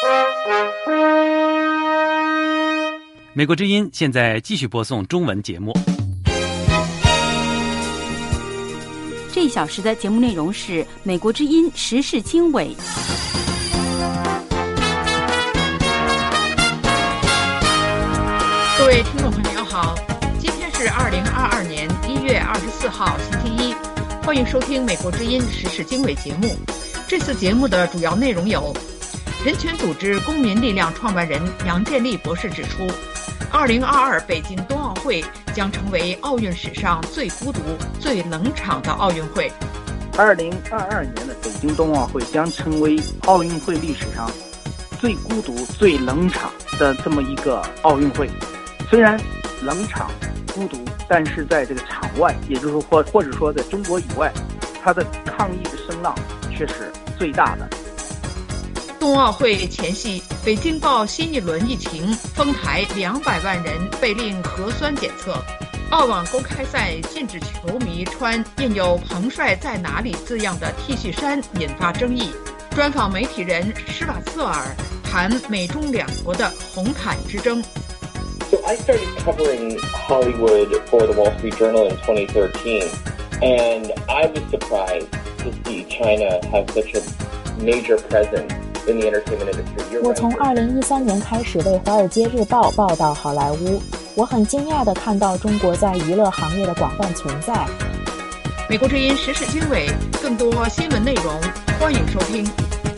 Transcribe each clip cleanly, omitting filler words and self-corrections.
美国之音现在继续播送中文节目。 这一小时的节目内容是美国之音时事经纬。 各位听众朋友好，今天是2022年1月24号星期一，欢迎收听美国之音时事经纬节目。这次节目的主要内容有：人权组织公民力量创办人杨建立博士指出，2022北京冬奥会将成为奥运史上最孤独、最冷场的奥运会。 2022年的北京冬奥会将成为奥运会历史上最孤独、最冷场的这么一个奥运会。虽然冷场、孤独，但是在这个场外，也就是说或者说在中国以外，它的抗议的声浪却是最大的。 冬奥会前夕，北京报新一轮疫情，丰台200万人被令核酸检测。澳网公开赛禁止球迷穿印有“彭帅在哪里”字样的 T 恤衫，引发争议。专访媒体人施瓦策尔谈美中两国的红毯之争。 So I started covering Hollywood for the Wall Street Journal in 2013, and I was surprised to see China have such a major presence in the entertainment industry. 我从2013年开始为《华尔街日报》报道好莱坞，我很惊讶地看到中国在娱乐行业的广泛存在。 美国之音时事经纬，更多新闻内容，欢迎收听。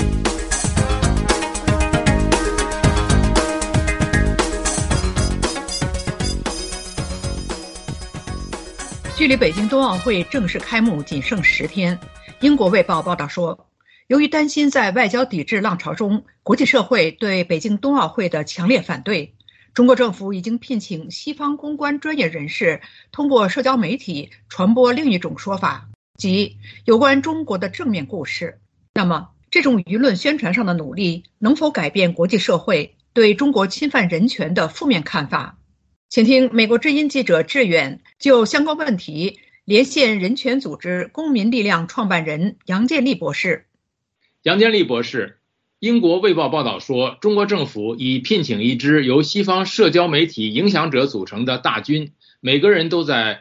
距离北京冬奥会正式开幕仅剩10天，英国卫报报道说，由于担心在外交抵制浪潮中，国际社会对北京冬奥会的强烈反对，中国政府已经聘请西方公关专业人士通过社交媒体传播另一种说法，即有关中国的正面故事。那么，这种舆论宣传上的努力能否改变国际社会对中国侵犯人权的负面看法？请听美国之音记者志远就相关问题连线人权组织公民力量创办人杨建立博士。 杨建立博士，英国卫报报道说，中国政府已聘请一支由西方社交媒体影响者组成的大军，每个人都在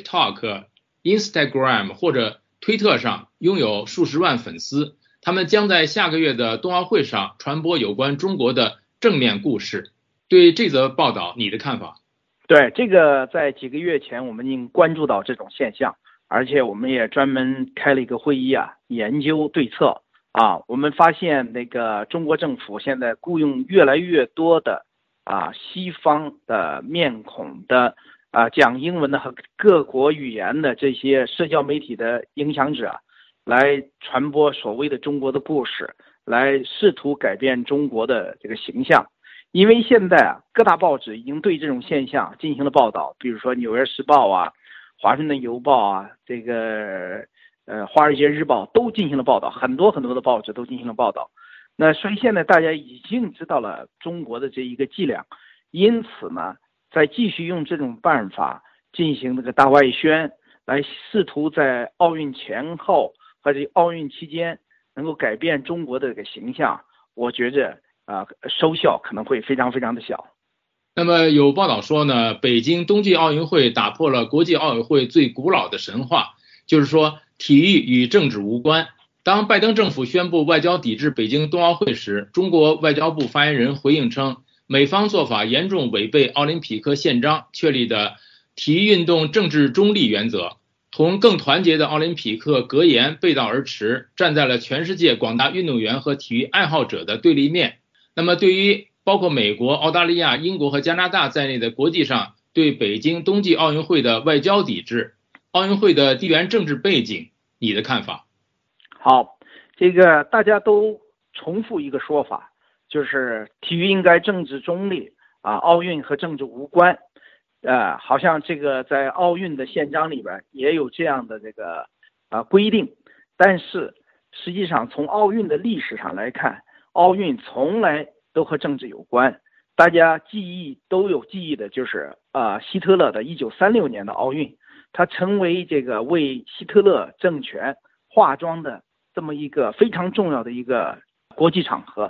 TikTok、Instagram 或者推特上拥有数十万粉丝，他们将在下个月的冬奥会上传播有关中国的正面故事。对这则报道，你的看法？ 对，这个在几个月前我们已经关注到这种现象，而且我们也专门开了一个会议研究对策我们发现那个中国政府现在雇佣越来越多的西方的面孔的讲英文的和各国语言的这些社交媒体的影响者来传播所谓的中国的故事，来试图改变中国的这个形象。因为现在各大报纸已经对这种现象进行了报道，比如说《纽约时报》华盛顿邮报这个华尔街日报都进行了报道，很多的报纸都进行了报道。那所以现在大家已经知道了中国的这一个伎俩，因此呢，再继续用这种办法进行这个大外宣，来试图在奥运前后或者奥运期间能够改变中国的这个形象，我觉着收效可能会非常的小。 那么有报道说呢，北京冬季奥运会打破了国际奥运会最古老的神话，就是说体育与政治无关。当拜登政府宣布外交抵制北京冬奥会时，中国外交部发言人回应称，美方做法严重违背奥林匹克宪章确立的体育运动政治中立原则，同更团结的奥林匹克格言背道而驰，站在了全世界广大运动员和体育爱好者的对立面。那么对于包括美国、澳大利亚、英国和加拿大在内的国际上对北京冬季奥运会的外交抵制、奥运会的地缘政治背景，你的看法？ 好，这个大家都重复一个说法，就是体育应该政治中立奥运和政治无关。好像这个在奥运的宪章里边也有这样的这个规定，但是实际上从奥运的历史上来看，奥运从来都和政治有关。大家都有记忆的就是希特勒的1936年的奥运，它成为这个为希特勒政权化妆的这么一个非常重要的一个国际场合。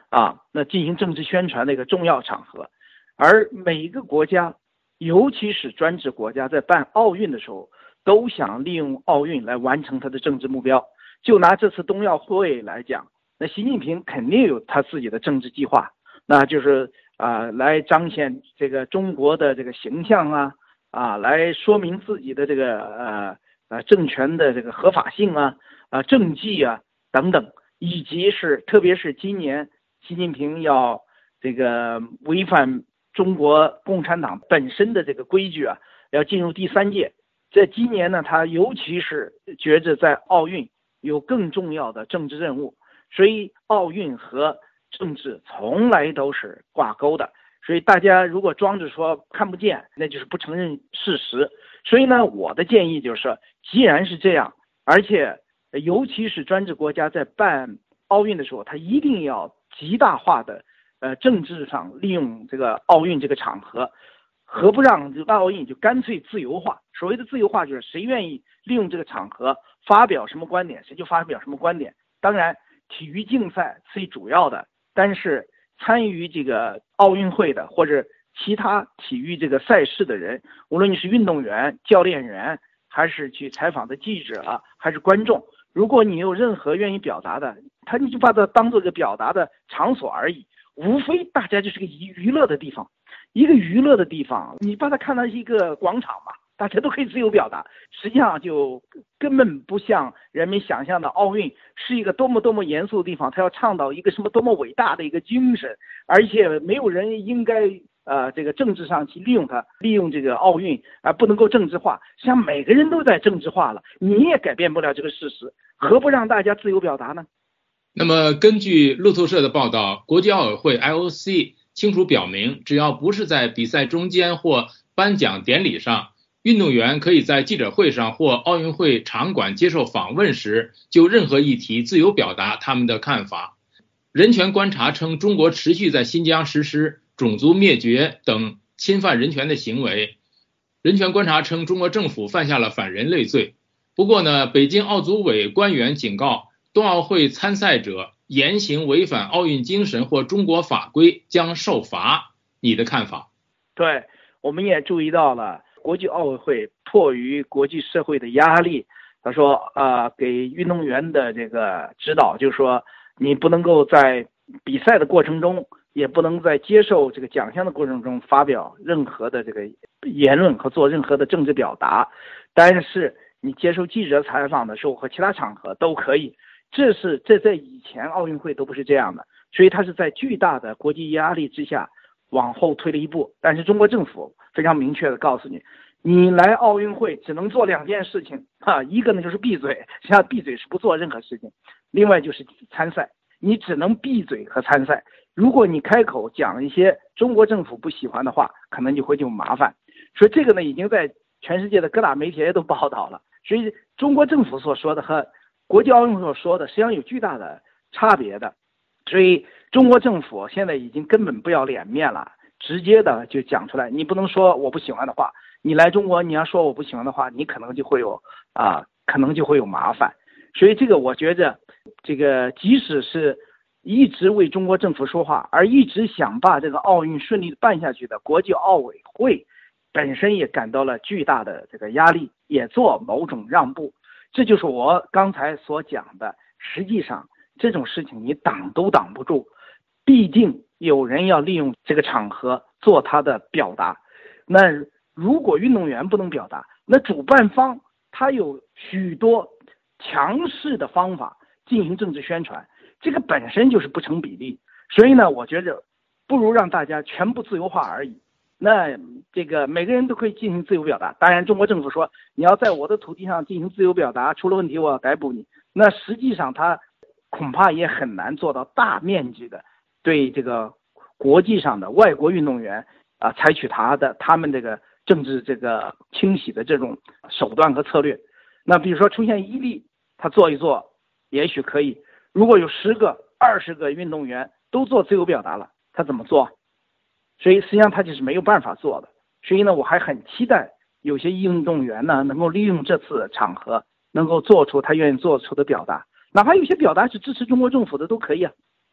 那进行政治宣传的一个重要场合。而每一个国家，尤其是专制国家，在办奥运的时候，都想利用奥运来完成他的政治目标。就拿这次冬奥会来讲，那习近平肯定有他自己的政治计划，那就是来彰显这个中国的这个形象来说明自己的这个政权的这个合法性政绩等等，以及是特别是今年习近平要这个违反中国共产党本身的这个规矩要进入第3届。在今年呢，他尤其是觉着在奥运有更重要的政治任务，所以奥运和政治从来都是挂钩的。所以大家如果装着说看不见，那就是不承认事实。所以呢，我的建议就是说，既然是这样，而且尤其是专制国家在办奥运的时候，他一定要极大化的政治上利用这个奥运这个场合，何不让这个奥运就干脆自由化？所谓的自由化就是谁愿意利用这个场合发表什么观点，谁就发表什么观点。当然，体育竞赛是主要的，但是参与这个奥运会的或者其他体育这个赛事的人，无论你是运动员、教练员，还是去采访的记者还是观众，如果你有任何愿意表达的，你就把它当做一个表达的场所而已。无非大家就是个娱乐的地方，一个娱乐的地方，你把它看成一个广场嘛，大家都可以自由表达。实际上就根本不像人们想象的奥运是一个多么严肃的地方，它要倡导一个什么多么伟大的一个精神，而且没有人应该这个政治上去利用它，利用这个奥运不能够政治化。像每个人都在政治化了，你也改变不了这个事实，何不让大家自由表达呢？ 那么根据路透社的报道，国际奥委会 IOC 清楚表明，只要不是在比赛中间或颁奖典礼上，运动员可以在记者会上或奥运会场馆接受访问时，就任何议题自由表达他们的看法。人权观察称，中国持续在新疆实施种族灭绝等侵犯人权的行为。人权观察称，中国政府犯下了反人类罪。不过呢，北京奥组委官员警告，冬奥会参赛者言行违反奥运精神或中国法规将受罚。你的看法？ 对，我们也注意到了，国际奥委会迫于国际社会的压力，他说给运动员的这个指导，就是说你不能够在比赛的过程中，也不能在接受这个奖项的过程中发表任何的这个言论和做任何的政治表达，但是你接受记者采访的时候和其他场合都可以。这在以前奥运会都不是这样的，所以他是在巨大的国际压力之下往后推了一步。但是中国政府非常明确的告诉你，你来奥运会只能做2件事情一个呢就是闭嘴，实际上闭嘴是不做任何事情，另外就是参赛，你只能闭嘴和参赛。如果你开口讲一些中国政府不喜欢的话，可能就会有麻烦。所以这个呢已经在全世界的各大媒体也都报道了。所以中国政府所说的和国际奥运会所说的实际上有巨大的差别的。所以中国政府现在已经根本不要脸面了，直接的就讲出来，你不能说我不喜欢的话，你来中国你要说我不喜欢的话，你可能就会有麻烦。所以这个我觉着，这个即使是一直为中国政府说话，而一直想把这个奥运顺利的办下去的国际奥委会本身也感到了巨大的这个压力，也做某种让步。这就是我刚才所讲的，实际上这种事情你挡都挡不住，毕竟有人要利用这个场合做他的表达。那如果运动员不能表达，那主办方他有许多强势的方法进行政治宣传，这个本身就是不成比例。所以呢，我觉着不如让大家全部自由化而已。那这个每个人都可以进行自由表达，当然中国政府说你要在我的土地上进行自由表达，出了问题我要逮捕你，那实际上他恐怕也很难做到大面积的对这个国际上的外国运动员采取他们这个政治这个清洗的这种手段和策略。那比如说出现一例，他做一做也许可以，如果有10个20个运动员都做自由表达了，他怎么做？所以实际上他就是没有办法做的。所以呢，我还很期待有些运动员呢能够利用这次场合，能够做出他愿意做出的表达，哪怕有些表达是支持中国政府的都可以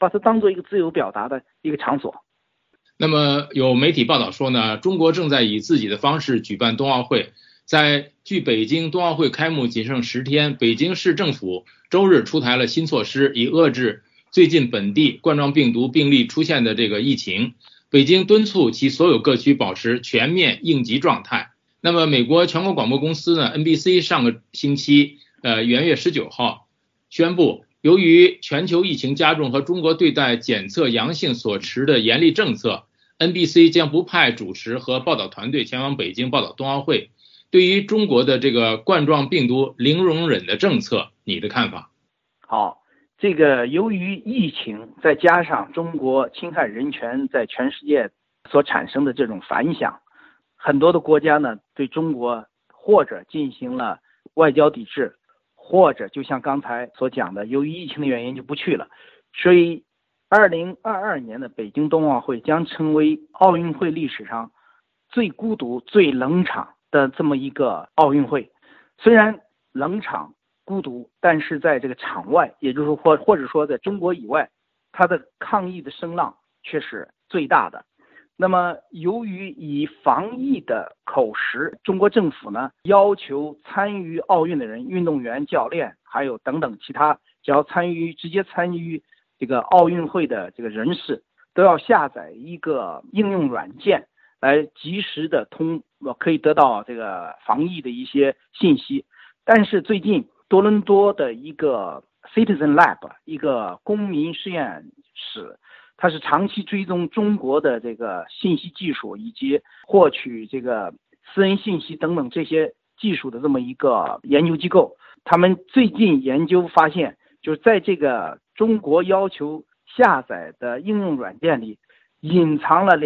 把它当做一个自由表达的一个场所。 那么有媒体报道说呢，中国正在以自己的方式举办冬奥会。距北京冬奥会开幕仅剩10天，北京市政府周日出台了新措施，以遏制最近本地冠状病毒病例出现的这个疫情。北京敦促其所有各区保持全面应急状态。那么美国全国广播公司呢 NBC 上个星期元月19号宣布，由于全球疫情加重和中国对待检测阳性所持的严厉政策， NBC 将不派主持和报道团队前往北京报道冬奥会。对于中国的这个冠状病毒零容忍的政策，你的看法？ 好，这个由于疫情再加上中国侵害人权在全世界所产生的这种反响，很多的国家呢对中国或者进行了外交抵制，或者就像刚才所讲的，由于疫情的原因就不去了。所以2022年的北京冬奥会将成为奥运会历史上最孤独最冷场的这么一个奥运会。虽然冷场孤独，但是在这个场外，也就是说或者说在中国以外，它的抗议的声浪却是最大的。那么由于以防疫的口实，中国政府呢要求参与奥运的人，运动员、教练还有等等其他只要直接参与这个奥运会的这个人士，都要下载一个应用软件来及时的可以得到这个防疫的一些信息。但是最近多伦多的一个 Citizen Lab 一个公民实验室，它是长期追踪中国的这个信息技术以及获取这个私人信息等等这些技术的这么一个研究机构。他们最近研究发现，就是在这个中国要求下载的应用软件里隐藏了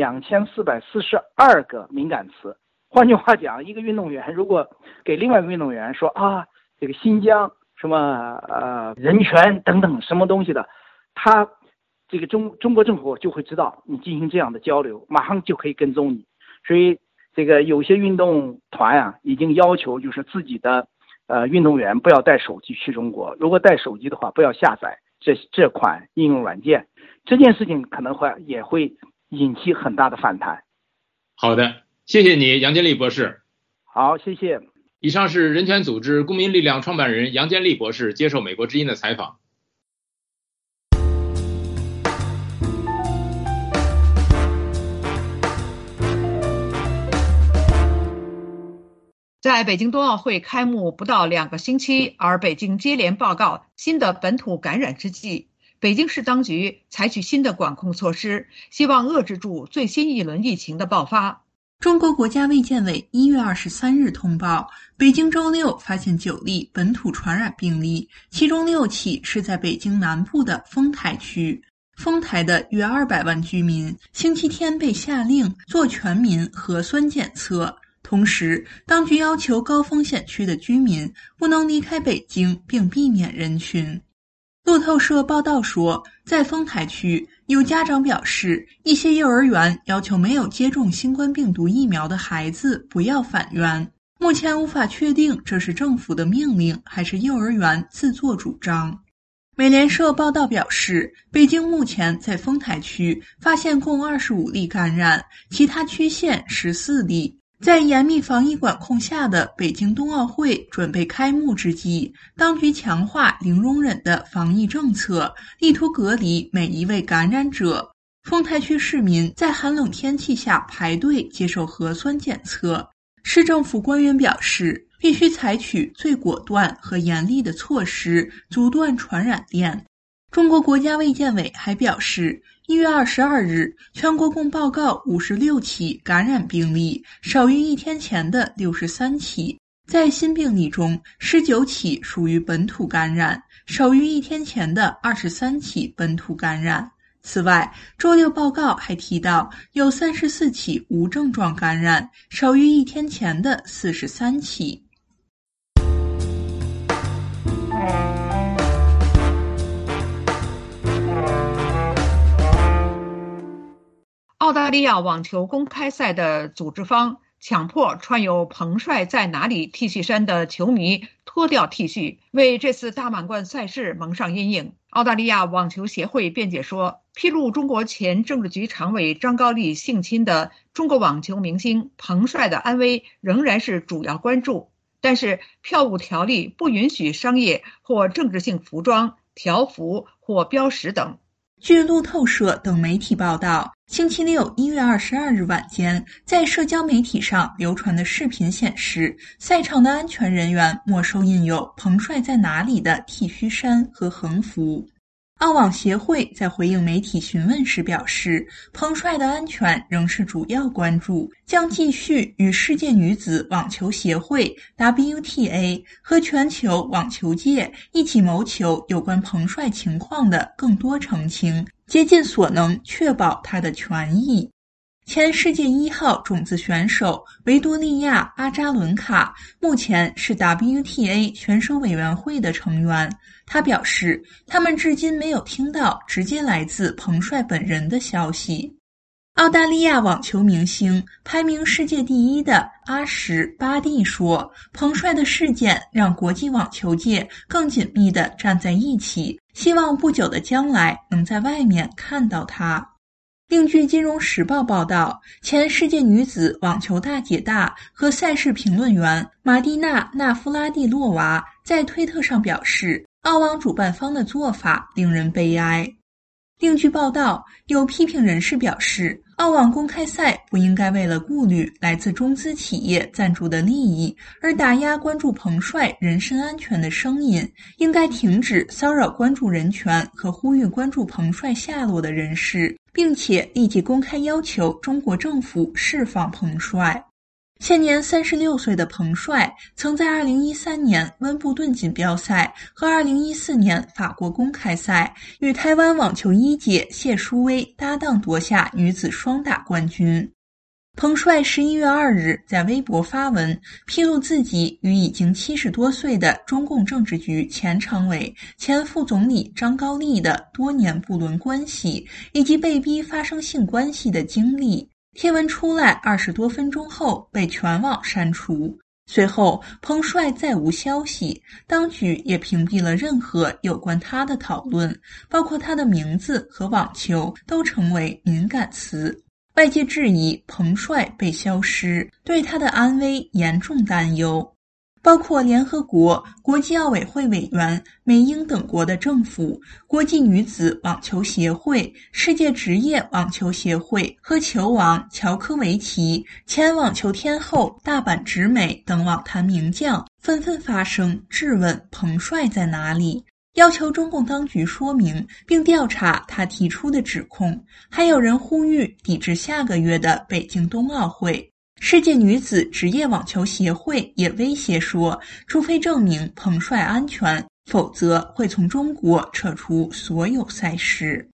2442个敏感词。换句话讲，一个运动员如果给另外一个运动员说这个新疆什么人权等等什么东西的，他这个中国政府就会知道你进行这样的交流，马上就可以跟踪你。所以这个有些运动团已经要求就是自己的运动员不要带手机去中国，如果带手机的话不要下载这款应用软件。这件事情可能也会引起很大的反弹。 好的，谢谢你，杨坚立博士。 好，谢谢。 以上是人权组织公民力量创办人杨坚立博士接受美国之音的采访。 在北京冬奥会开幕不到2个星期，而北京接连报告新的本土感染之际，北京市当局采取新的管控措施，希望遏制住最新一轮疫情的爆发。 中国国家卫健委1月23日通报，北京周六发现9例本土传染病例，其中6起是在北京南部的丰台区。丰台的约200万居民星期天被下令做全民核酸检测，同时当局要求高风险区的居民不能离开北京并避免人群。路透社报道说，在丰台区有家长表示，一些幼儿园要求没有接种新冠病毒疫苗的孩子不要返园。目前无法确定这是政府的命令还是幼儿园自作主张。美联社报道表示，北京目前在丰台区发现共25例感染，其他区县14例。在严密防疫管控下的北京冬奥会准备开幕之际，当局强化零容忍的防疫政策，力图隔离每一位感染者。丰台区市民在寒冷天气下排队接受核酸检测。市政府官员表示，必须采取最果断和严厉的措施，阻断传染链。中国国家卫健委还表示，1月22日，全国共报告56起感染病例，少于1天前的63起。在新病例中，19起属于本土感染，少于1天前的23起本土感染。此外，周六报告还提到，有34起无症状感染，少于1天前的43起。 澳大利亚网球公开赛的组织方强迫穿有彭帅在哪里 T 恤衫的球迷脱掉 T 恤，为这次大满贯赛事蒙上阴影。澳大利亚网球协会辩解说，披露中国前政治局常委张高丽性侵的中国网球明星彭帅的安危仍然是主要关注，但是票务条例不允许商业或政治性服装、条幅或标识等。 据路透社等媒体报道，星期六1月22日晚间，在社交媒体上流传的视频显示，赛场的安全人员没收印有彭帅在哪里的 T 恤衫和横幅。澳网协会在回应媒体询问时表示，彭帅的安全仍是主要关注，将继续与世界女子网球协会 WTA 和全球网球界一起谋求有关彭帅情况的更多澄清，竭尽所能确保他的权益。前世界1号种子选手维多利亚·阿扎伦卡目前是 WTA 选手委员会的成员。他表示，他们至今没有听到直接来自彭帅本人的消息。澳大利亚网球明星排名世界第1的阿什·巴蒂说，彭帅的事件让国际网球界更紧密地站在一起，希望不久的将来能在外面看到他。另据《金融时报》报道，前世界女子网球大姐大和赛事评论员马蒂娜·纳夫拉蒂洛娃在推特上表示，澳网主办方的做法令人悲哀。另据报道，有批评人士表示，澳网公开赛不应该为了顾虑来自中资企业赞助的利益而打压关注彭帅人身安全的声音，应该停止骚扰关注人权和呼吁关注彭帅下落的人士，并且立即公开要求中国政府释放彭帅。现年36岁的彭帅曾在2013年温布顿锦标赛和2014年法国公开赛与台湾网球一姐谢淑薇搭档夺下女子双打冠军。彭帅11月2日在微博发文，披露自己与已经70多岁的中共政治局前常委、前副总理张高丽的多年不伦关系，以及被逼发生性关系的经历。贴文出来20多分钟后被全网删除。随后，彭帅再无消息，当局也屏蔽了任何有关他的讨论，包括他的名字和网球都成为敏感词。外界质疑彭帅被消失，对他的安危严重担忧。包括联合国、国际奥委会委员、美英等国的政府、国际女子网球协会、世界职业网球协会和球王乔科维奇、前网球天后大坂直美等网坛名将纷纷发声质问彭帅在哪里，要求中共当局说明并调查他提出的指控。还有人呼吁抵制下个月的北京冬奥会。世界女子职业网球协会也威胁说，除非证明彭帅安全，否则会从中国撤出所有赛事。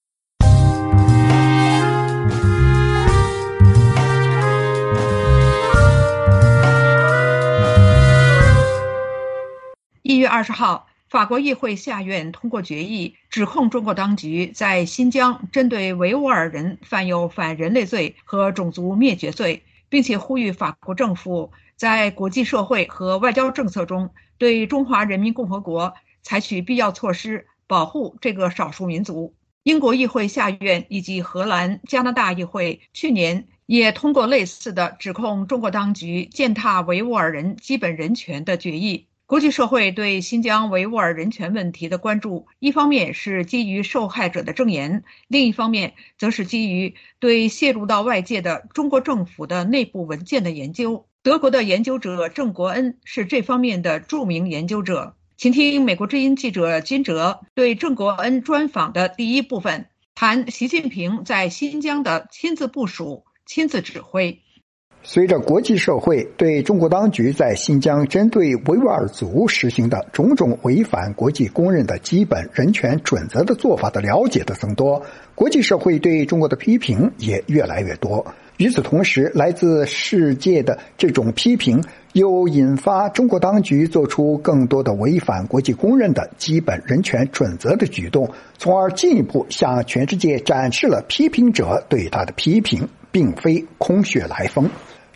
1月20号，法国议会下院通过决议，指控中国当局在新疆针对维吾尔人犯有反人类罪和种族灭绝罪，并且呼吁法国政府在国际社会和外交政策中对中华人民共和国采取必要措施，保护这个少数民族。英国议会下院以及荷兰、加拿大议会去年也通过类似的指控中国当局践踏维吾尔人基本人权的决议。国际社会对新疆维吾尔人权问题的关注，一方面是基于受害者的证言，另一方面则是基于对泄露到外界的中国政府的内部文件的研究。德国的研究者郑国恩是这方面的著名研究者。请听美国之音记者金哲对郑国恩专访的第一部分，谈习近平在新疆的亲自部署、亲自指挥。 随着国际社会对中国当局在新疆针对维吾尔族实行的种种违反国际公认的基本人权准则的做法的了解的增多，国际社会对中国的批评也越来越多。与此同时，来自世界的这种批评又引发中国当局做出更多的违反国际公认的基本人权准则的举动，从而进一步向全世界展示了批评者对他的批评并非空穴来风。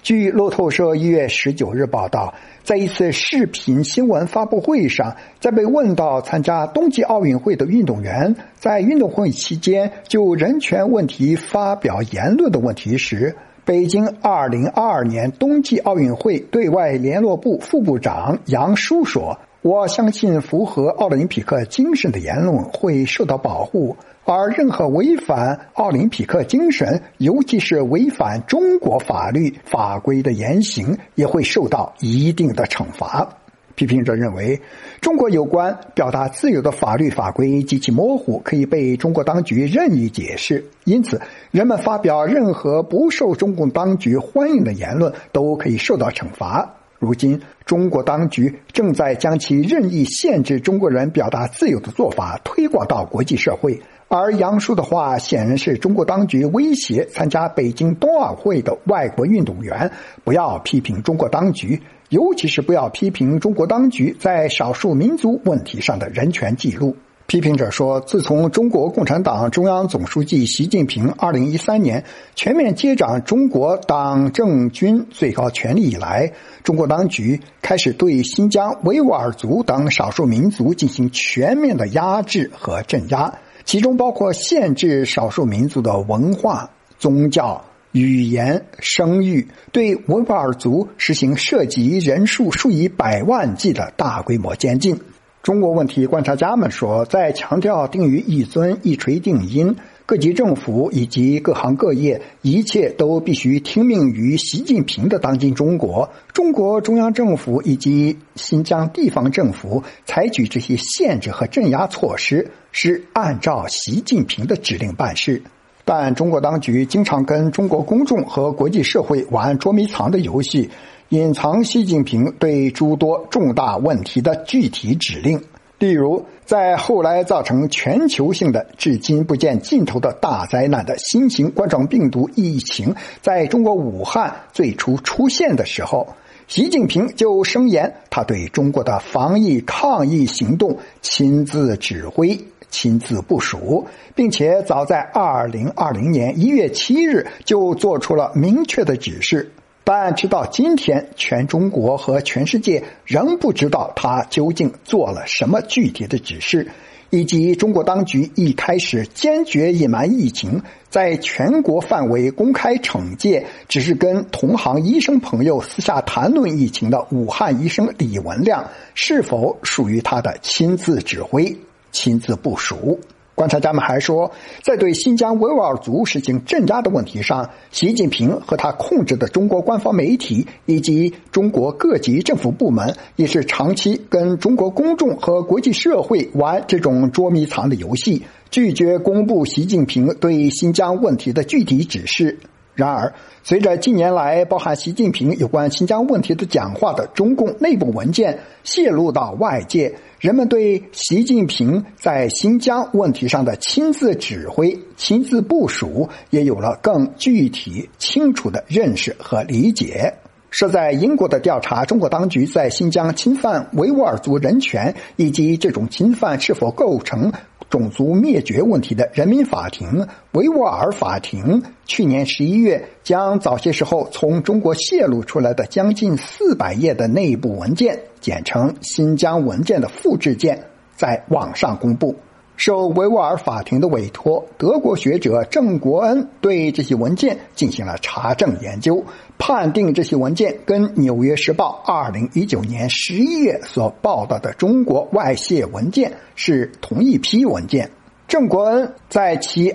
据路透社1月19日报道，在一次视频新闻发布会上，在被问到参加冬季奥运会的运动员在运动会期间就人权问题发表言论的问题时，北京2022年冬季奥运会对外联络部副部长杨舒说，我相信符合奥林匹克精神的言论会受到保护，而任何违反奥林匹克精神，尤其是违反中国法律法规的言行，也会受到一定的惩罚。批评者认为，中国有关表达自由的法律法规极其模糊，可以被中国当局任意解释，因此人们发表任何不受中共当局欢迎的言论都可以受到惩罚。如今，中国当局正在将其任意限制中国人表达自由的做法推广到国际社会，而杨舒的话显然是中国当局威胁参加北京冬奥会的外国运动员不要批评中国当局，尤其是不要批评中国当局在少数民族问题上的人权记录。批评者说，自从中国共产党中央总书记习近平2013年全面接掌中国党政军最高权力以来，中国当局开始对新疆维吾尔族等少数民族进行全面的压制和镇压，其中包括限制少数民族的文化、宗教、语言、声誉，对维吾尔族实行涉及人数数以百万计的大规模监禁。中国问题观察家们说，在强调定于一尊一锤定音，各级政府以及各行各业一切都必须听命于习近平的当今中国，中国中央政府以及新疆地方政府采取这些限制和镇压措施是按照习近平的指令办事。但中国当局经常跟中国公众和国际社会玩捉迷藏的游戏，隐藏习近平对诸多重大问题的具体指令。例如，在后来造成全球性的至今不见尽头的大灾难的新型冠状病毒疫情在中国武汉最初出现的时候，习近平就声言他对中国的防疫抗疫行动亲自指挥、亲自部署，并且早在2020年1月7日就做出了明确的指示。但直到今天，全中国和全世界仍不知道他究竟做了什么具体的指示，以及中国当局一开始坚决隐瞒疫情，在全国范围公开惩戒只是跟同行医生朋友私下谈论疫情的武汉医生李文亮，是否属于他的亲自指挥、亲自部署。观察家们还说，在对新疆维吾尔族实行镇压的问题上，习近平和他控制的中国官方媒体以及中国各级政府部门也是长期跟中国公众和国际社会玩这种捉迷藏的游戏，拒绝公布习近平对新疆问题的具体指示。然而，随着近年来包含习近平有关新疆问题的讲话的中共内部文件泄露到外界，人们对习近平在新疆问题上的亲自指挥、亲自部署也有了更具体、清楚的认识和理解。设在英国的调查中国当局在新疆侵犯维吾尔族人权以及这种侵犯是否构成种族灭绝问题的人民法庭维吾尔法庭，去年11月将早些时候从中国泄露出来的将近400页的内部文件，简称新疆文件的复制件，在网上公布。受维吾尔法庭的委托，德国学者郑国恩对这些文件进行了查证研究，判定这些文件跟《纽约时报》2019年11月所报道的中国外泄文件是同一批文件。郑国恩在其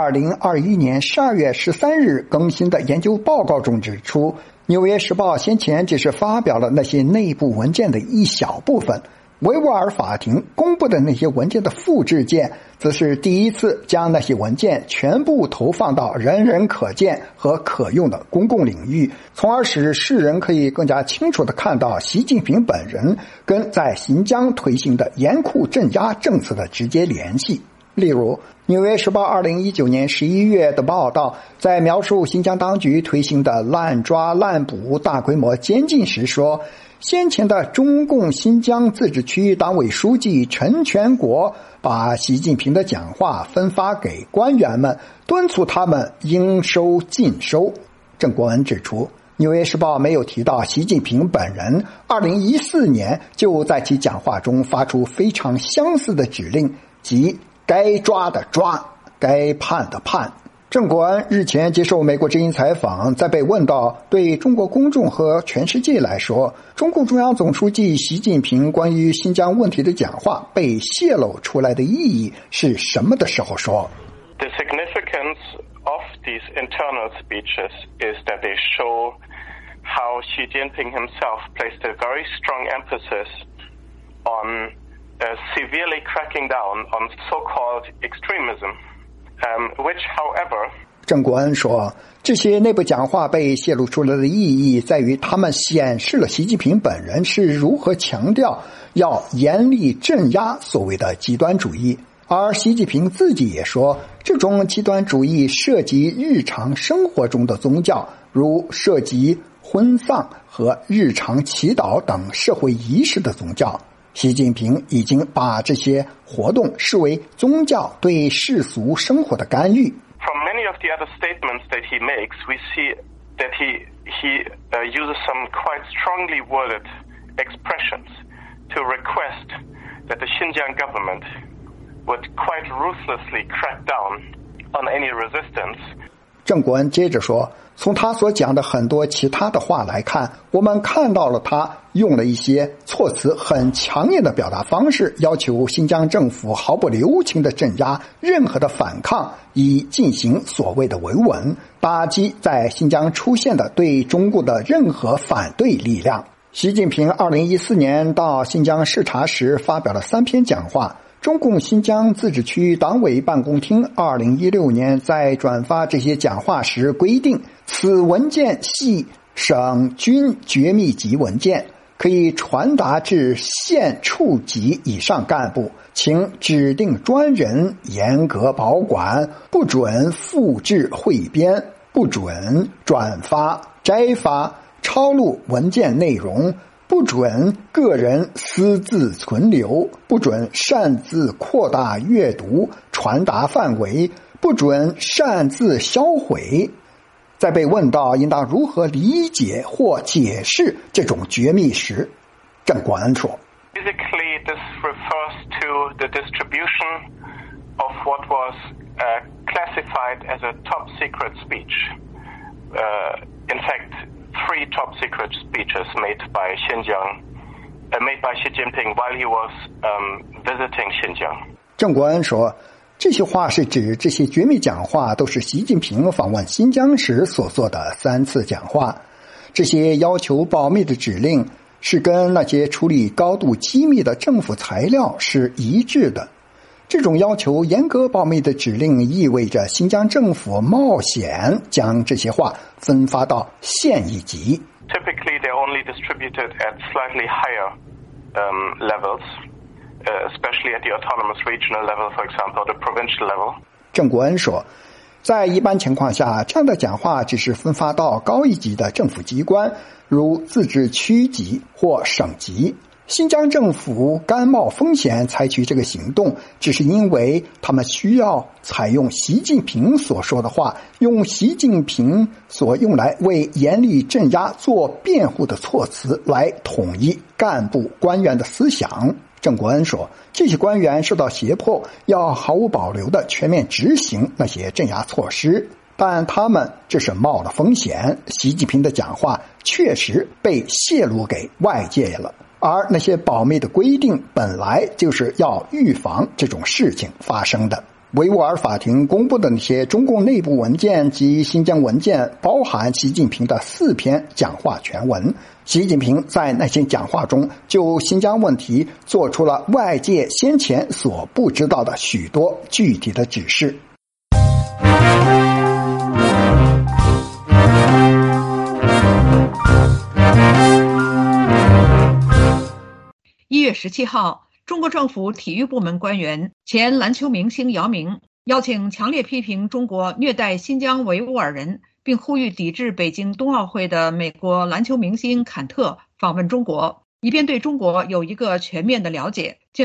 2021年12月13日更新的研究报告中指出，《纽约时报》先前只是发表了那些内部文件的一小部分，维吾尔法庭公布的那些文件的复制件，则是第一次将那些文件全部投放到人人可见和可用的公共领域，从而使世人可以更加清楚地看到习近平本人跟在新疆推行的严酷镇压政策的直接联系。例如，《纽约时报》2019年11月的报道，在描述新疆当局推行的滥抓滥捕大规模监禁时说，先前的中共新疆自治区党委书记陈全国把习近平的讲话分发给官员们，敦促他们应收尽收。郑国恩指出， 纽约时报没有提到习近平本人2014年就在其讲话中发出非常相似的指令，即该抓的抓，该判的判。郑国安日前接受美国之音采访，在被问到对中国公众和全世界来说，中共中央总书记习近平关于新疆问题的讲话被泄露出来的意义是什么的时候说 The significance of these internal speeches is that they show how Xi Jinping himself placed a very strong emphasis on severely cracking down on so-called extremism, which, however, 郑国安说，这些内部讲话被泄露出来的意义在于他们显示了习近平本人是如何强调要严厉镇压所谓的极端主义，而习近平自己也说，这种极端主义涉及日常生活中的宗教，如涉及婚丧和日常祈祷等社会仪式的宗教。习近平已经把这些活动视为宗教对世俗生活的干预。 From many of the other statements that he makes, we see that he uses some quite strongly worded expressions to request that the Xinjiang government would quite ruthlessly crack down on any resistance. 郑国安接着说，从他所讲的很多其他的话来看，我们看到了他用了一些措辞很强硬的表达方式，要求新疆政府毫不留情地镇压任何的反抗，以进行所谓的维稳，打击在新疆出现的对中共的任何反对力量。习近平2014年到新疆视察时发表了3篇讲话。中共新疆自治区党委办公厅2016年在转发这些讲话时规定，此文件系省军绝密级文件，可以传达至县处级以上干部，请指定专人严格保管，不准复制汇编，不准转发、摘发、抄录文件内容，不准个人私自存留，不准擅自扩大阅读传达范围，不准擅自销毁。在被问到应当如何理解或解释这种绝密时，郑国安说 Basically, this refers to the distribution of what was classified as a top secret speech. In fact, 3 top secret speeches made by Xi Jinping while he was visiting Xinjiang. 郑国安说，这些话是指这些绝密讲话都是习近平访问新疆时所做的3次讲话，这些要求保密的指令是跟那些处理高度机密的政府材料是一致的。这种要求严格保密的指令意味着新疆政府冒险将这些话分发到县一级。 Typically, they're only distributed at slightly higher levels, especially at the autonomous regional level, for example, the provincial level. 郑国安说，在一般情况下，这样的讲话只是分发到高一级的政府机关，如自治区级或省级。新疆政府甘冒风险采取这个行动，只是因为他们需要采用习近平所说的话，用习近平所用来为严厉镇压做辩护的措辞来统一干部官员的思想。郑国安说，这些官员受到胁迫，要毫无保留地全面执行那些镇压措施，但他们这是冒了风险。习近平的讲话确实被泄露给外界了。而那些保密的规定本来就是要预防这种事情发生的。维吾尔法庭公布的那些中共内部文件及新疆文件包含习近平的4篇讲话全文。习近平在那些讲话中就新疆问题做出了外界先前所不知道的许多具体的指示。 1月17号，中国政府体育部门官员、前篮球明星姚明邀请强烈批评中国虐待新疆维吾尔人，并呼吁抵制北京冬奥会的美国篮球明星坎特访问中国，以便对中国有一个全面的了解。近来，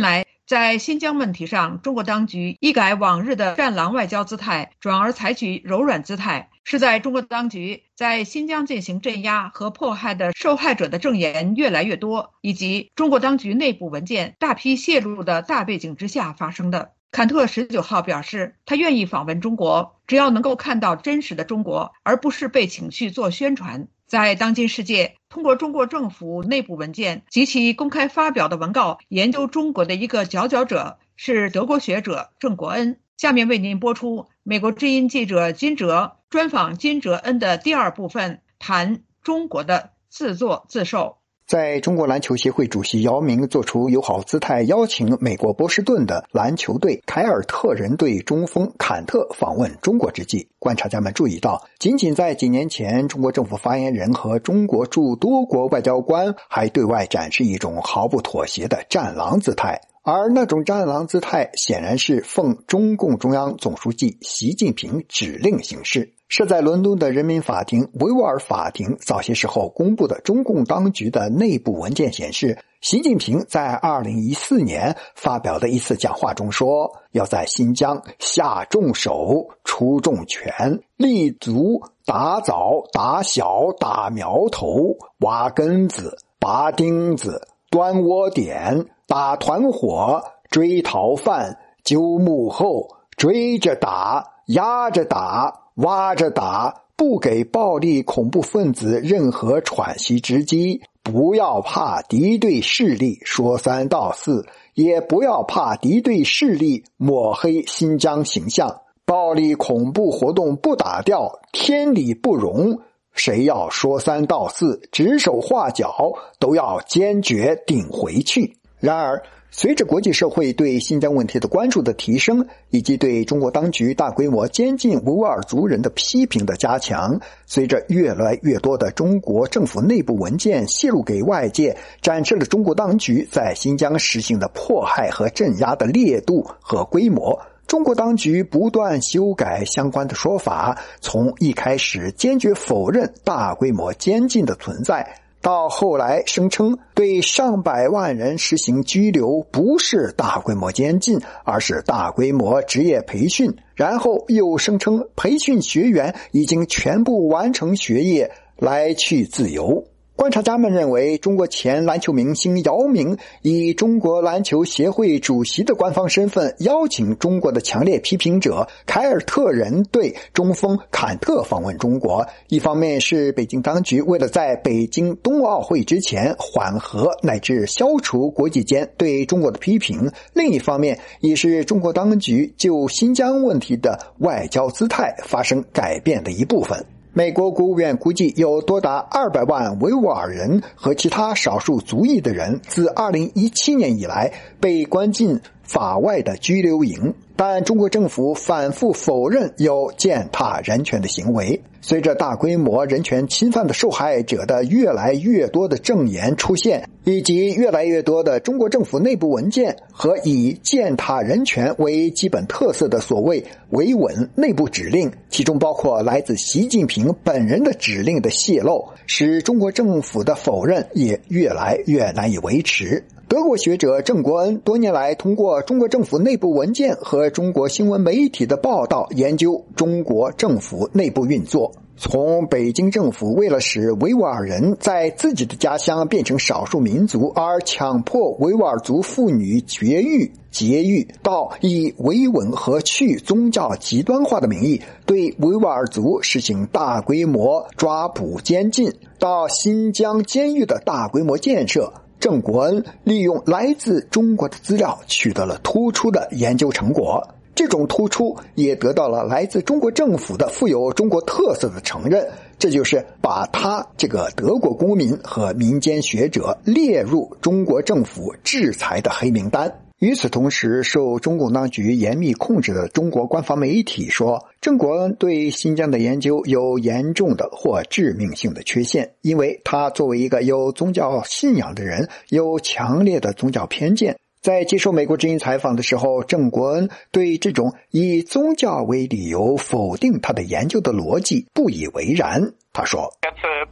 在新疆问题上，中国当局一改往日的战狼外交姿态，转而采取柔软姿态，是在中国当局在新疆进行镇压和迫害的受害者的证言越来越多，以及中国当局内部文件大批泄露的大背景之下发生的。坎特19号表示，他愿意访问中国，只要能够看到真实的中国，而不是被请去做宣传。在当今世界，通过中国政府内部文件及其公开发表的文告研究中国的一个佼佼者是德国学者郑国恩。下面为您播出美国之音记者金哲专访金哲恩的第二部分，谈中国的自作自受。 在中国篮球协会主席姚明做出友好姿态，邀请美国波士顿的篮球队凯尔特人队中锋坎特访问中国之际，观察家们注意到，仅仅在几年前，中国政府发言人和中国驻多国外交官还对外展示一种毫不妥协的战狼姿态，而那种战狼姿态显然是奉中共中央总书记习近平指令行事。设在伦敦的人民法庭维吾尔法庭早些时候公布的中共当局的内部文件显示，习近平在2014年发表的一次讲话中说，要在新疆下重手、出重拳，立足打枣、打小、打苗头、挖根子、拔钉子、端窝点、打团伙、追逃犯、揪幕后、追着打、压着打、挖着打，不给暴力恐怖分子任何喘息之机，不要怕敌对势力说三道四，也不要怕敌对势力抹黑新疆形象，暴力恐怖活动不打掉，天理不容，谁要说三道四、指手画脚，都要坚决顶回去。然而，随着国际社会对新疆问题的关注的提升，以及对中国当局大规模监禁维吾尔族人的批评的加强，随着越来越多的中国政府内部文件泄露给外界，展示了中国当局在新疆实行的迫害和镇压的烈度和规模，中国当局不断修改相关的说法，从一开始坚决否认大规模监禁的存在，到后来声称对上百万人实行拘留不是大规模监禁，而是大规模职业培训，然后又声称培训学员已经全部完成学业，来去自由。观察家们认为，中国前篮球明星姚明以中国篮球协会主席的官方身份邀请中国的强烈批评者凯尔特人队中锋坎特访问中国，一方面是北京当局为了在北京冬奥会之前缓和乃至消除国际间对中国的批评，另一方面也是中国当局就新疆问题的外交姿态发生改变的一部分。美国国务院估计有多达200万维吾尔人和其他少数族裔的人自2017年以来被关进法外的拘留营，但中国政府反复否认有践踏人权的行为。随着大规模人权侵犯的受害者的越来越多的证言出现，以及越来越多的中国政府内部文件和以践踏人权为基本特色的所谓维稳内部指令，其中包括来自习近平本人的指令的泄露，使中国政府的否认也越来越难以维持。德国学者郑国恩多年来通过中国政府内部文件和中国新闻媒体的报道研究中国政府内部运作，从北京政府为了使维吾尔人在自己的家乡变成少数民族而强迫维吾尔族妇女绝育，到以维稳和去宗教极端化的名义对维吾尔族实行大规模抓捕监禁，到新疆监狱的大规模建设，郑国恩利用来自中国的资料取得了突出的研究成果，这种突出也得到了来自中国政府的富有中国特色的承认，这就是把他这个德国公民和民间学者列入中国政府制裁的黑名单。与此同时，受中共当局严密控制的中国官方媒体说，郑国恩对新疆的研究有严重的或致命性的缺陷，因为他作为一个有宗教信仰的人，有强烈的宗教偏见。在接受美国之音采访的时候，郑国恩对这种以宗教为理由否定他的研究的逻辑不以为然。他说 That's a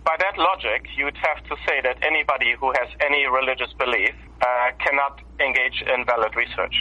by that logic, you would have to say that anybody who has any religious belief cannot engage in valid research.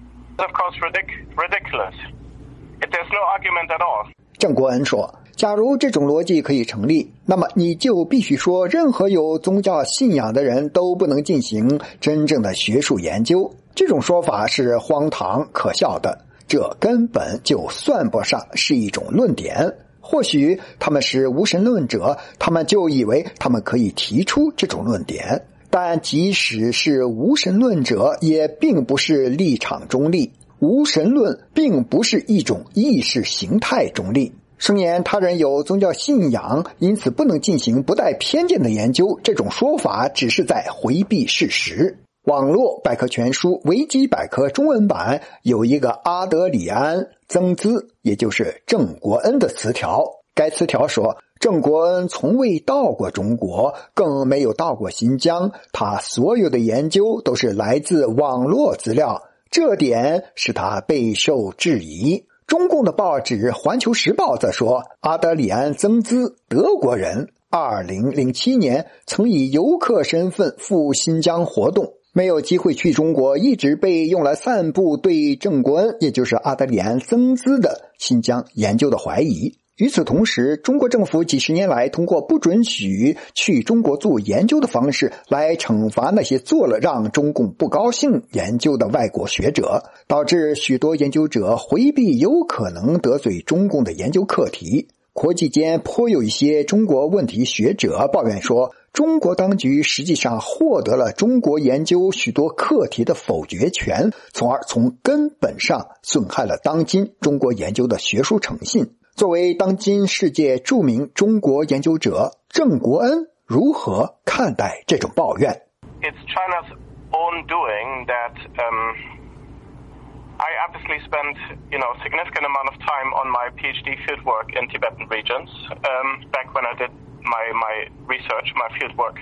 Of course, ridiculous. There's no argument at all. 郑国恩说，假如这种逻辑可以成立，那么你就必须说任何有宗教信仰的人都不能进行真正的学术研究。这种说法是荒唐可笑的，这根本就算不上是一种论点。或许他们是无神论者，他们就以为他们可以提出这种论点，但即使是无神论者也并不是立场中立，无神论并不是一种意识形态中立。声言他人有宗教信仰，因此不能进行不带偏见的研究，这种说法只是在回避事实。网络百科全书维基百科中文版有一个阿德里安·曾兹，也就是郑国恩的词条。该词条说，郑国恩从未到过中国，更没有到过新疆，他所有的研究都是来自网络资料，这点使他备受质疑。中共的报纸《环球时报》则说，阿德里安·曾兹，德国人，2007年曾以游客身份赴新疆活动，没有机会去中国，一直被用来散布对郑国恩，也就是阿德里安·曾兹的新疆研究的怀疑。与此同时，中国政府几十年来通过不准许去中国做研究的方式来惩罚那些做了让中共不高兴研究的外国学者，导致许多研究者回避有可能得罪中共的研究课题。国际间颇有一些中国问题学者抱怨说，中国当局实际上获得了中国研究许多课题的否决权，从而从根本上损害了当今中国研究的学术诚信。作为当今世界著名中国研究者，郑国恩如何看待这种抱怨？ It's China's own doing that I obviously spent, significant amount of time on my PhD fieldwork in Tibetan regions, back when I did my research, my fieldwork.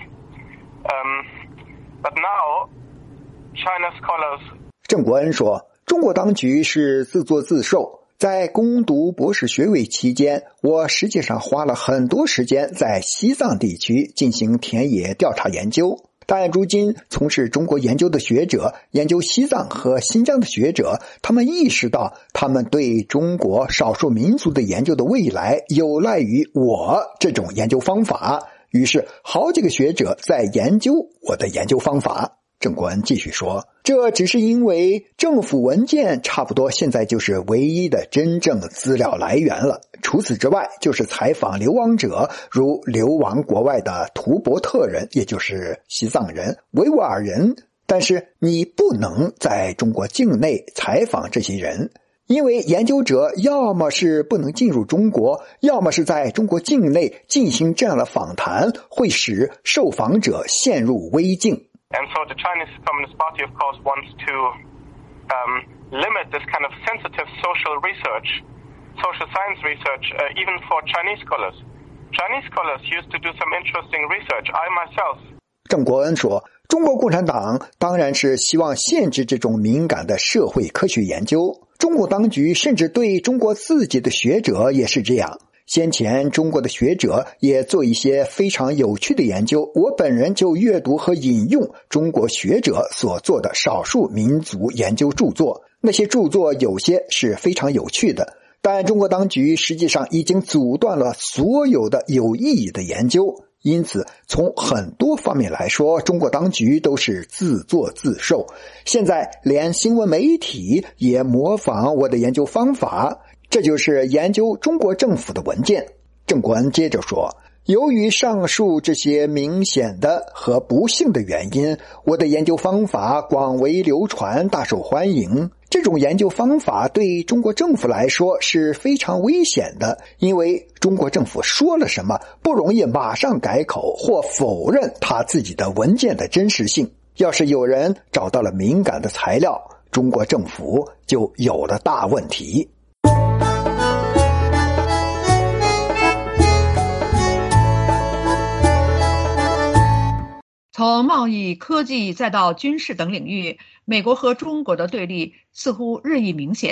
But now, China scholars... 郑国恩说，中国当局是自作自受。在攻读博士学位期间，我实际上花了很多时间在西藏地区进行田野调查研究。但如今从事中国研究的学者，研究西藏和新疆的学者，他们意识到他们对中国少数民族的研究的未来有赖于我这种研究方法，于是好几个学者在研究我的研究方法。郑国恩继续说，这只是因为政府文件差不多现在就是唯一的真正资料来源了，除此之外就是采访流亡者，如流亡国外的图伯特人，也就是西藏人、维吾尔人，但是你不能在中国境内采访这些人，因为研究者要么是不能进入中国，要么是在中国境内进行这样的访谈，会使受访者陷入危境。 And so the Chinese Communist Party, of course, wants to limit this kind of sensitive social research, social science research, even for Chinese scholars. Chinese scholars used to do some interesting research. I myself. 郑国恩说，中国共产党当然是希望限制这种敏感的社会科学研究，中国当局甚至对中国自己的学者也是这样。先前中国的学者也做一些非常有趣的研究，我本人就阅读和引用中国学者所做的少数民族研究著作，那些著作有些是非常有趣的，但中国当局实际上已经阻断了所有的有意义的研究，因此从很多方面来说，中国当局都是自作自受。现在连新闻媒体也模仿我的研究方法，这就是研究中国政府的文件。郑国恩接着说，由于上述这些明显的和不幸的原因，我的研究方法广为流传，大受欢迎。这种研究方法对中国政府来说是非常危险的，因为中国政府说了什么，不容易马上改口或否认他自己的文件的真实性。要是有人找到了敏感的材料，中国政府就有了大问题。 从贸易、科技再到军事等领域，美国和中国的对立似乎日益明显。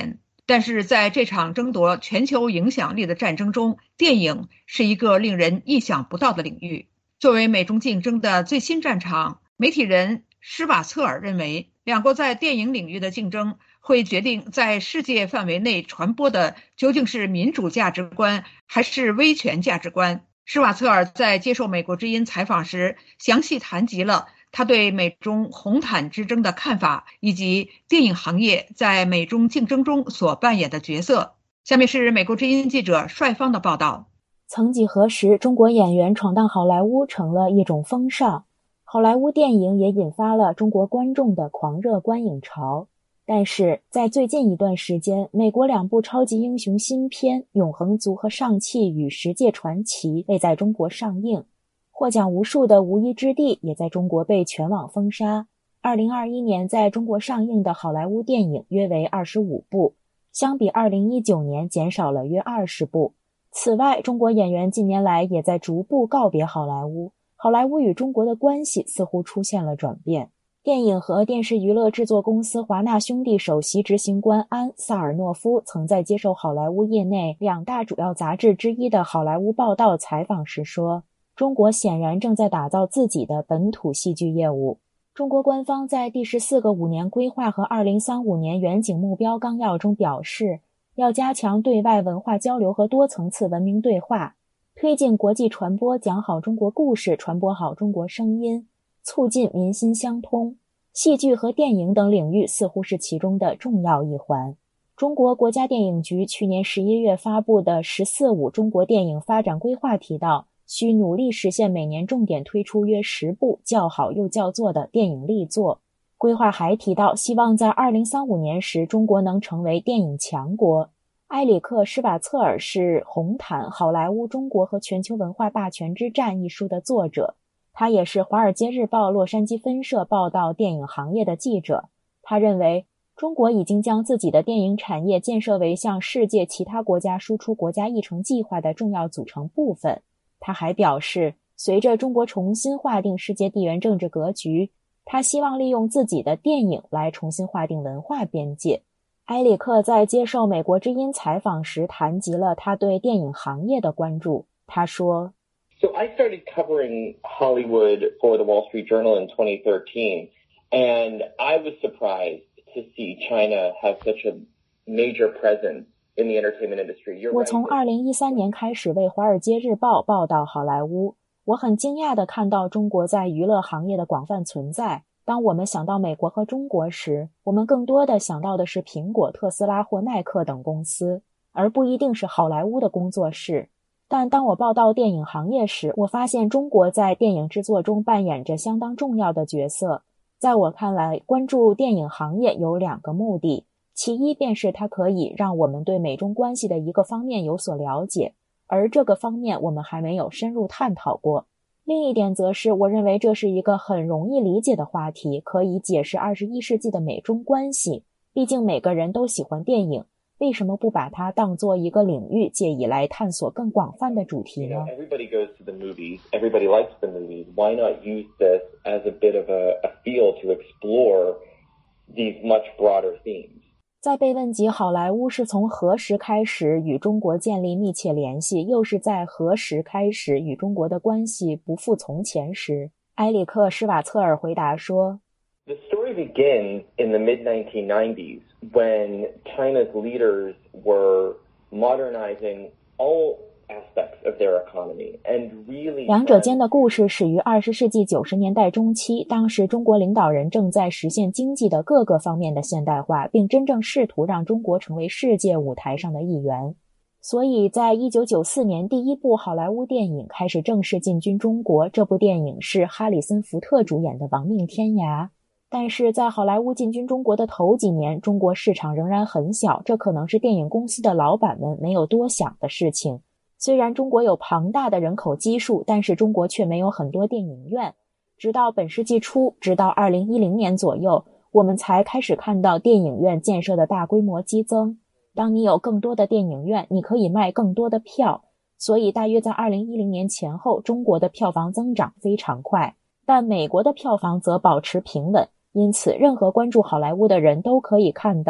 但是在这场争夺全球影响力的战争中，电影是一个令人意想不到的领域。作为美中竞争的最新战场，媒体人施瓦策尔认为，两国在电影领域的竞争会决定在世界范围内传播的究竟是民主价值观还是威权价值观。施瓦策尔在接受美国之音采访时，详细谈及了他对美中红毯之争的看法，以及电影行业在美中竞争中所扮演的角色。下面是美国之音记者帅芳的报道。 曾几何时，中国演员闯荡好莱坞成了一种风尚，好莱坞电影也引发了中国观众的狂热观影潮。但是在最近一段时间，美国两部超级英雄新片《永恒族》和《上汽与十界传奇》未在中国上映，获奖无数的《无依之地》也在中国被全网封杀。2021年在中国上映的好莱坞电影约为25部，相比2019年减少了约20部。此外，中国演员近年来也在逐步告别好莱坞，好莱坞与中国的关系似乎出现了转变。电影和电视娱乐制作公司华纳兄弟首席执行官安·萨尔诺夫曾在接受好莱坞业内两大主要杂志之一的《好莱坞报道》采访时说，中国显然正在打造自己的本土戏剧业务。中国官方在第14个5年规划和2035年远景目标纲要中表示，要加强对外文化交流和多层次文明对话，推进国际传播，讲好中国故事，传播好中国声音，促进民心相通。戏剧和电影等领域似乎是其中的重要一环。中国国家电影局去年11月发布的“十四五”中国电影发展规划提到，需努力实现每年重点推出约10部较好又较做的电影力作。规划还提到，希望在2035年时，中国能成为电影强国。埃里克·施瓦策尔是《红毯：好莱坞、中国和全球文化霸权之战》一书的作者，他也是《华尔街日报》洛杉矶分社报道电影行业的记者。他认为，中国已经将自己的电影产业建设为向世界其他国家输出国家议程计划的重要组成部分。他还表示，随着中国重新划定世界地缘政治格局，他希望利用自己的电影来重新划定文化边界。埃里克在接受美国之音采访时谈及了他对电影行业的关注。他说， So I started covering Hollywood for the Wall Street Journal in 2013, and I was surprised to see China have such a major presence in the entertainment industry. 我从2013年开始为《华尔街日报》报道好莱坞，我很惊讶地看到中国在娱乐行业的广泛存在。当我们想到美国和中国时，我们更多的想到的是苹果、特斯拉或耐克等公司，而不一定是好莱坞的工作室。但当我报道电影行业时，我发现中国在电影制作中扮演着相当重要的角色。在我看来，关注电影行业有2个目的，其一便是它可以让我们对美中关系的一个方面有所了解，而这个方面我们还没有深入探讨过。另一点则是，我认为这是一个很容易理解的话题，可以解释21世纪的美中关系。毕竟每个人都喜欢电影，为什么不把它当作一个领域，借以来探索更广泛的主题呢？ Everybody goes to the movies. Everybody likes the movies. Why not use this as a bit of a field to explore these much broader themes? 在被问及好莱坞是从何时开始与中国建立密切联系，又是在何时开始与中国的关系不复从前时，埃里克·施瓦策尔回答说， The story begins in the mid-1990s when China's leaders were modernizing all aspects of their economy and really 两者间的故事始于20世纪90年代中期，当时中国领导人正在实现经济的各个方面的现代化，并真正试图让中国成为世界舞台上的一员。所以在1994年第一部好莱坞电影开始正式进军中国，这部电影是哈里森·福特主演的《亡命天涯》。但是在好莱坞进军中国的头几年，中国市场仍然很小，这可能是电影公司的老板们没有多想的事情。虽然中国有庞大的人口基数，但是中国却没有很多电影院。直到本世纪初，直到2010年左右，我们才开始看到电影院建设的大规模激增。当你有更多的电影院，你可以卖更多的票，所以大约在2010年前后，中国的票房增长非常快，但美国的票房则保持平稳。因此，任何关注好莱坞的人都可以看到，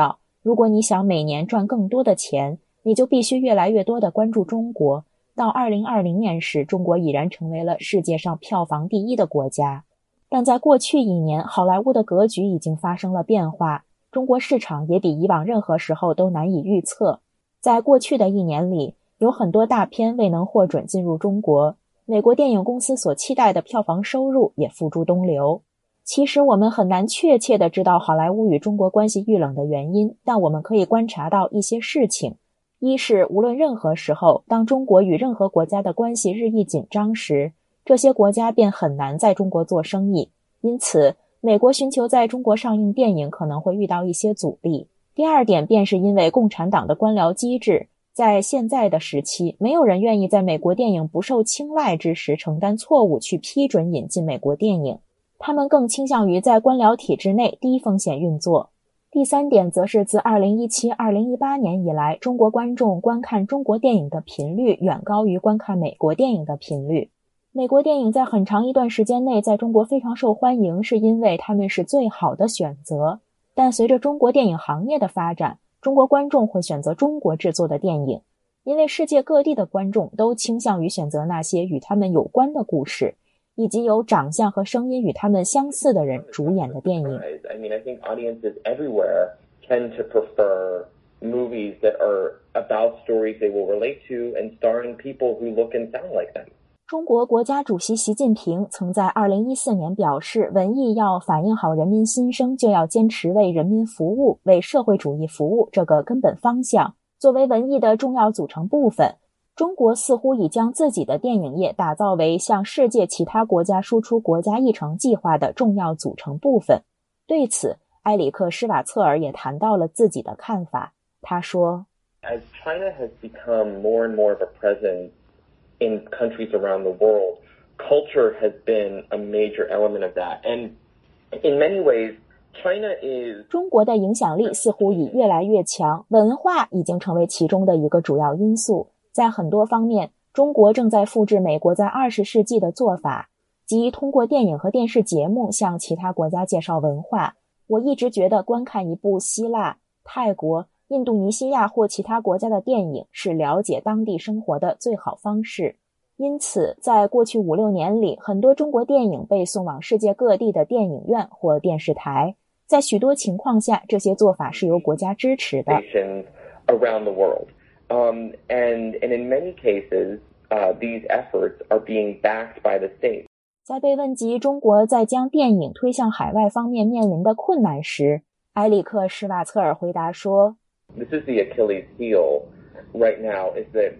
如果你想每年赚更多的钱，你就必须越来越多地关注中国。到2020年时，中国已然成为了世界上票房第一的国家。但在过去1年，好莱坞的格局已经发生了变化，中国市场也比以往任何时候都难以预测。在过去的1年里，有很多大片未能获准进入中国，美国电影公司所期待的票房收入也付诸东流。其实我们很难确切地知道好莱坞与中国关系遇冷的原因，但我们可以观察到一些事情。一是无论任何时候，当中国与任何国家的关系日益紧张时，这些国家便很难在中国做生意，因此美国寻求在中国上映电影可能会遇到一些阻力。第二点便是因为共产党的官僚机制，在现在的时期，没有人愿意在美国电影不受青睐之时承担错误去批准引进美国电影，他们更倾向于在官僚体制内低风险运作。第三点则是自2017-2018年以来，中国观众观看中国电影的频率远高于观看美国电影的频率。美国电影在很长一段时间内在中国非常受欢迎，是因为他们是最好的选择。但随着中国电影行业的发展，中国观众会选择中国制作的电影，因为世界各地的观众都倾向于选择那些与他们有关的故事，以及由长相和声音与他们相似的人主演的电影。 I think audiences everywhere tend to prefer movies that are about stories they will relate to and starring people who look and sound like them. 中国国家主席习近平曾在2014年表示，文艺要反映好人民心声，就要坚持为人民服务、为社会主义服务这个根本方向。作为文艺的重要组成部分，中国似乎已将自己的电影业打造为向世界其他国家输出国家议程计划的重要组成部分。对此，埃里克·施瓦策尔也谈到了自己的看法。他说 As China has become more and more of a presence in countries around the world, culture has been a major element of that. And in many ways, China is... 中国的影响力似乎已越来越强，文化已经成为其中的一个主要因素。在很多方面，中国正在复制美国在20世纪的做法，即通过电影和电视节目向其他国家介绍文化。我一直觉得观看一部希腊、泰国、印度尼西亚或其他国家的电影是了解当地生活的最好方式。因此，在过去5-6年里，很多中国电影被送往世界各地的电影院或电视台。在许多情况下，这些做法是由国家支持的。 Around the world. And in many cases, these efforts are being backed by the state. 在被问及中国在将电影推向海外方面面临的困难时，埃里克·施瓦策尔回答说 This is the Achilles heel right now, is that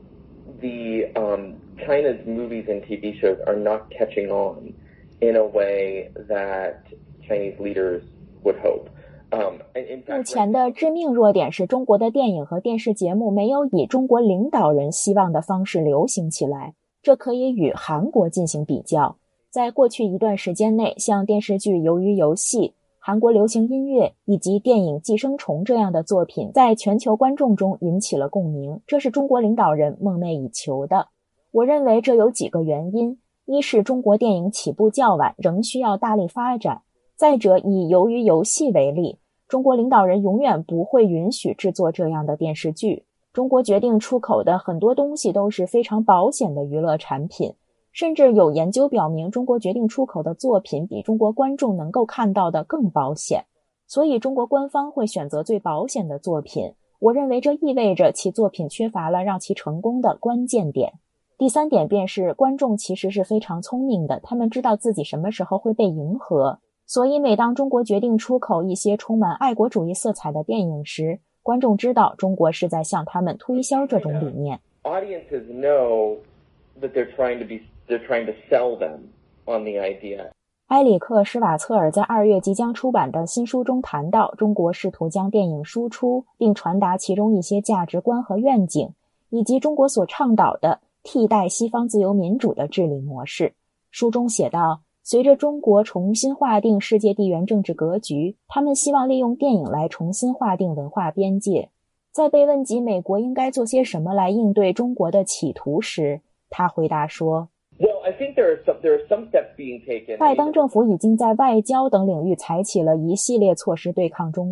China's movies and TV shows are not catching on in a way that Chinese leaders would hope. 目前的致命弱点是中国的电影和电视节目没有以中国领导人希望的方式流行起来，这可以与韩国进行比较。在过去一段时间内，像电视剧《鱿鱼游戏》、韩国流行音乐以及电影《寄生虫》这样的作品在全球观众中引起了共鸣，这是中国领导人梦寐以求的。我认为这有几个原因，一是中国电影起步较晚，仍需要大力发展。再者，以鱿鱼游戏为例，中国领导人永远不会允许制作这样的电视剧。中国决定出口的很多东西都是非常保险的娱乐产品，甚至有研究表明，中国决定出口的作品比中国观众能够看到的更保险。所以中国官方会选择最保险的作品。我认为这意味着其作品缺乏了让其成功的关键点。第三点便是观众其实是非常聪明的，他们知道自己什么时候会被迎合。所以每当中国决定出口一些充满爱国主义色彩的电影时，观众知道中国是在向他们推销这种理念。 Audiences know that they're trying to sell them on the idea. 埃里克·施瓦策尔在2月即将出版的新书中谈到，中国试图将电影输出，并传达其中一些价值观和愿景，以及中国所倡导的替代西方自由民主的治理模式。书中写道，随着中国重新划定世界地缘政治格局，他们希望利用电影来重新划定文化边界。在被问及美国应该做些什么来应对中国的企图时，他回答说 Well, I think there are some steps being taken. 拜登政府已经在外交等领域采取了一系列措施对抗中国，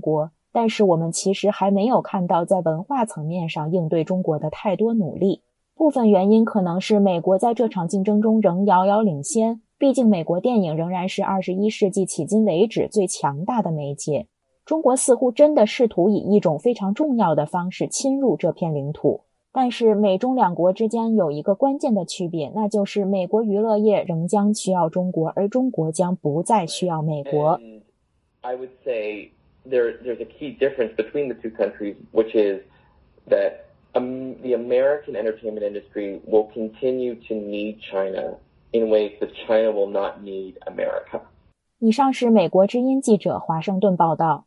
但是我们其实还没有看到在文化层面上应对中国的太多努力。部分原因可能是美国在这场竞争中仍遥遥领先，毕竟美国电影仍然是21世纪迄今为止最强大的媒介。中国似乎真的试图以一种非常重要的方式侵入这片领土，但是美中两国之间有一个关键的区别，那就是美国娱乐业仍将需要中国，而中国将不再需要美国。 I would say there's a key difference between the two countries, which is that the American entertainment industry will continue to need China in ways that China will not need America. 以上是美国之音记者华盛顿报道。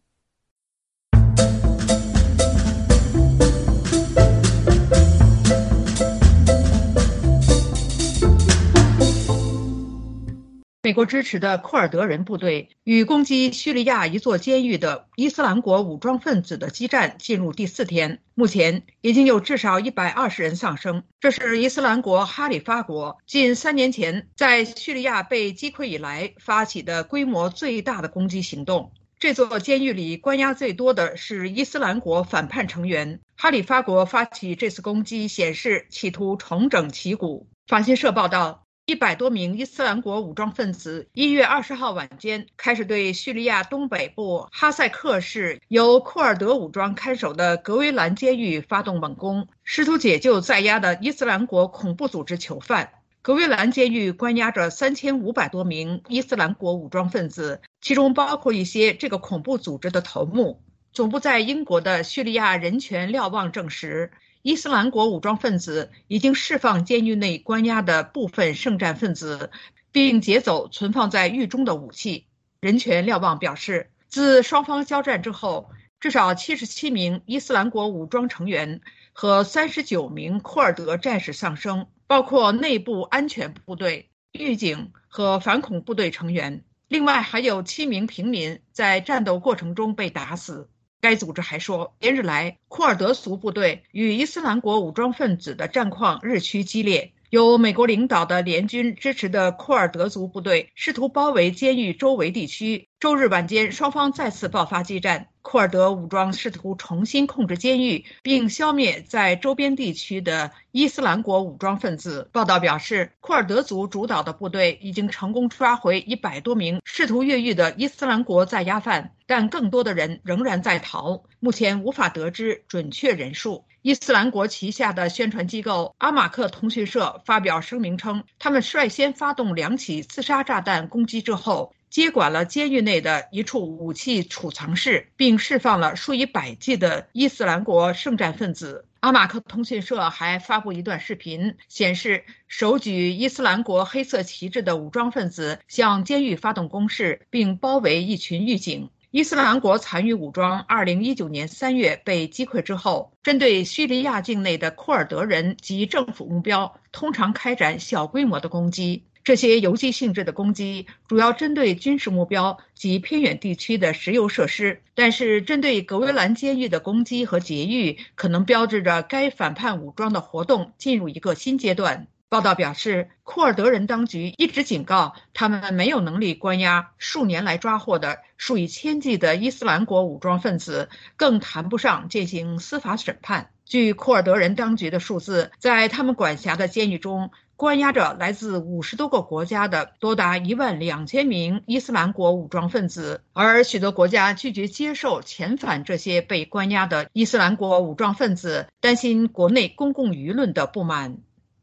美国支持的库尔德人部队与攻击叙利亚一座监狱的伊斯兰国武装分子的激战进入第4天，目前已经有至少120人丧生。这是伊斯兰国哈里发国近3年前在叙利亚被击溃以来发起的规模最大的攻击行动。这座监狱里关押最多的是伊斯兰国反叛成员。哈里发国发起这次攻击显示企图重整旗鼓。法新社报道，100多名伊斯兰国武装分子1月20号晚间开始对叙利亚东北部哈塞克市由库尔德武装看守的格威兰监狱发动猛攻，试图解救在押的伊斯兰国恐怖组织囚犯。格威兰监狱关押着3500多名伊斯兰国武装分子，其中包括一些这个恐怖组织的头目。总部在英国的叙利亚人权瞭望证实，伊斯兰国武装分子已经释放监狱内关押的部分圣战分子，并劫走存放在狱中的武器。人权瞭望表示，自双方交战之后，至少77名伊斯兰国武装成员和39名库尔德战士丧生，包括内部安全部队、狱警和反恐部队成员。另外还有7名平民在战斗过程中被打死。该组织还说，连日来库尔德族部队与伊斯兰国武装分子的战况日趋激烈。由美国领导的联军支持的库尔德族部队试图包围监狱周围地区。周日晚间，双方再次爆发激战。库尔德武装试图重新控制监狱，并消灭在周边地区的伊斯兰国武装分子。报道表示，库尔德族主导的部队已经成功抓回100多名试图越狱的伊斯兰国在押犯，但更多的人仍然在逃，目前无法得知准确人数。伊斯兰国旗下的宣传机构阿马克通讯社发表声明称，他们率先发动2起自杀炸弹攻击之后，接管了监狱内的一处武器储藏室，并释放了数以百计的伊斯兰国圣战分子。阿马克通讯社还发布一段视频，显示手举伊斯兰国黑色旗帜的武装分子向监狱发动攻势，并包围一群狱警。伊斯兰国残余武装2019年3月被击溃之后，针对叙利亚境内的库尔德人及政府目标，通常开展小规模的攻击。这些游击性质的攻击主要针对军事目标及偏远地区的石油设施，但是针对格威兰监狱的攻击和劫狱可能标志着该反叛武装的活动进入一个新阶段。报道表示，库尔德人当局一直警告他们没有能力关押数年来抓获的数以千计的伊斯兰国武装分子，更谈不上进行司法审判。据库尔德人当局的数字，在他们管辖的监狱中关押着来自50多个国家的多达12000名伊斯兰国武装分子，而许多国家拒绝接受遣返这些被关押的伊斯兰国武装分子，担心国内公共舆论的不满。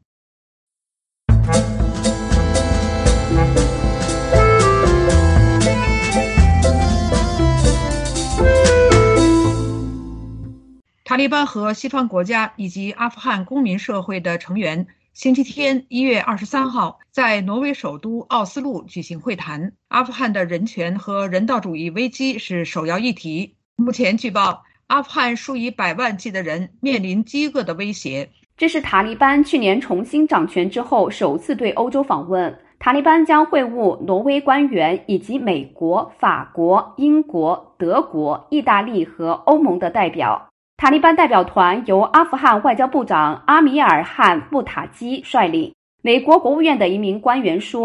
塔利班和西方国家以及阿富汗公民社会的成员星期天1月23号在挪威首都奥斯陆举行会谈。阿富汗的人权和人道主义危机是首要议题。目前据报，阿富汗数以百万计的人面临饥饿的威胁。 这是塔利班去年重新掌权之后首次对欧洲访问。塔利班将会晤挪威官员以及美国、法国、英国、德国、意大利和欧盟的代表。塔利班代表团由阿富汗外交部长阿米尔汗·穆塔基率领。美国国务院的一名官员说，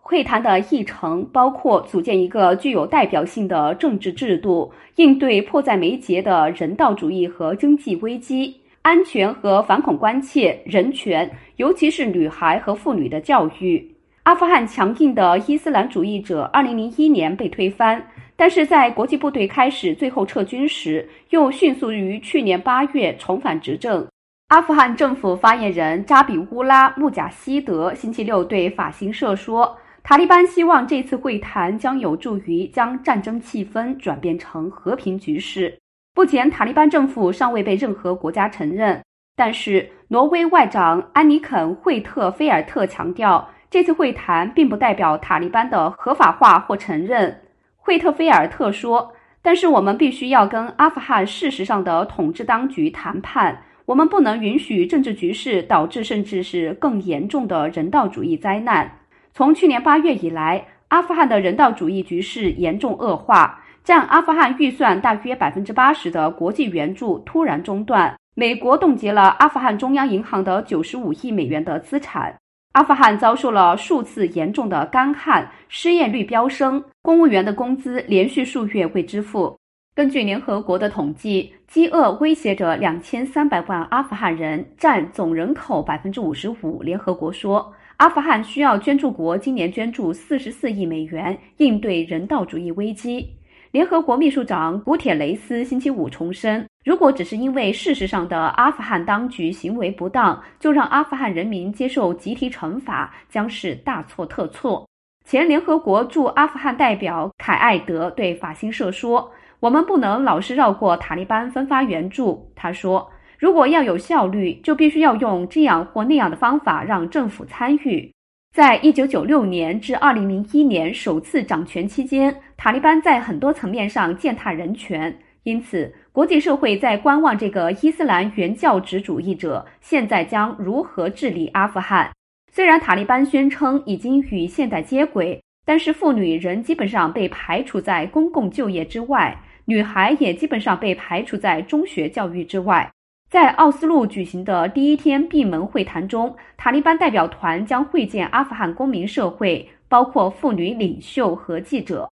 会谈的议程包括组建一个具有代表性的政治制度，应对迫在眉睫的人道主义和经济危机，安全和反恐关切，人权，尤其是女孩和妇女的教育。阿富汗强硬的伊斯兰主义者2001年被推翻，但是在国际部队开始最后撤军时，又迅速于去年8月重返执政。阿富汗政府发言人扎比乌拉·穆贾希德星期六对法新社说，塔利班希望这次会谈将有助于将战争气氛转变成和平局势。目前塔利班政府尚未被任何国家承认，但是挪威外长安妮肯·惠特菲尔特强调，这次会谈并不代表塔利班的合法化或承认。惠特菲尔特说，但是我们必须要跟阿富汗事实上的统治当局谈判，我们不能允许政治局势导致甚至是更严重的人道主义灾难。从去年8月以来，阿富汗的人道主义局势严重恶化，占阿富汗预算大约 80% 的国际援助突然中断，美国冻结了阿富汗中央银行的95亿美元的资产。阿富汗遭受了数次严重的干旱，失业率飙升，公务员的工资连续数月未支付。根据联合国的统计，饥饿威胁着2300万阿富汗人，占总人口 55%。联合国说，阿富汗需要捐助国今年捐助44亿美元，应对人道主义危机。联合国秘书长古铁雷斯星期五重申，如果只是因为事实上的阿富汗当局行为不当，就让阿富汗人民接受集体惩罚，将是大错特错。前联合国驻阿富汗代表凯艾德对法新社说，我们不能老是绕过塔利班分发援助。他说，如果要有效率，就必须要用这样或那样的方法让政府参与。在1996年至2001年首次掌权期间，塔利班在很多层面上践踏人权，因此国际社会在观望这个伊斯兰原教旨主义者现在将如何治理阿富汗。虽然塔利班宣称已经与现代接轨，但是妇女仍基本上被排除在公共就业之外，女孩也基本上被排除在中学教育之外。在奥斯陆举行的第一天闭门会谈中，塔利班代表团将会见阿富汗公民社会，包括妇女领袖和记者。